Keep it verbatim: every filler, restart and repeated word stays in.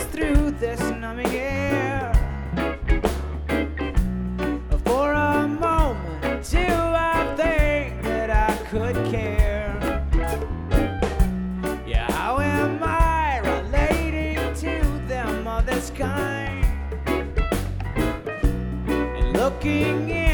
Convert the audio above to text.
pass through this numbing air. For a moment, do I think that I could care? Yeah, how am I relating to them of this kind? And looking in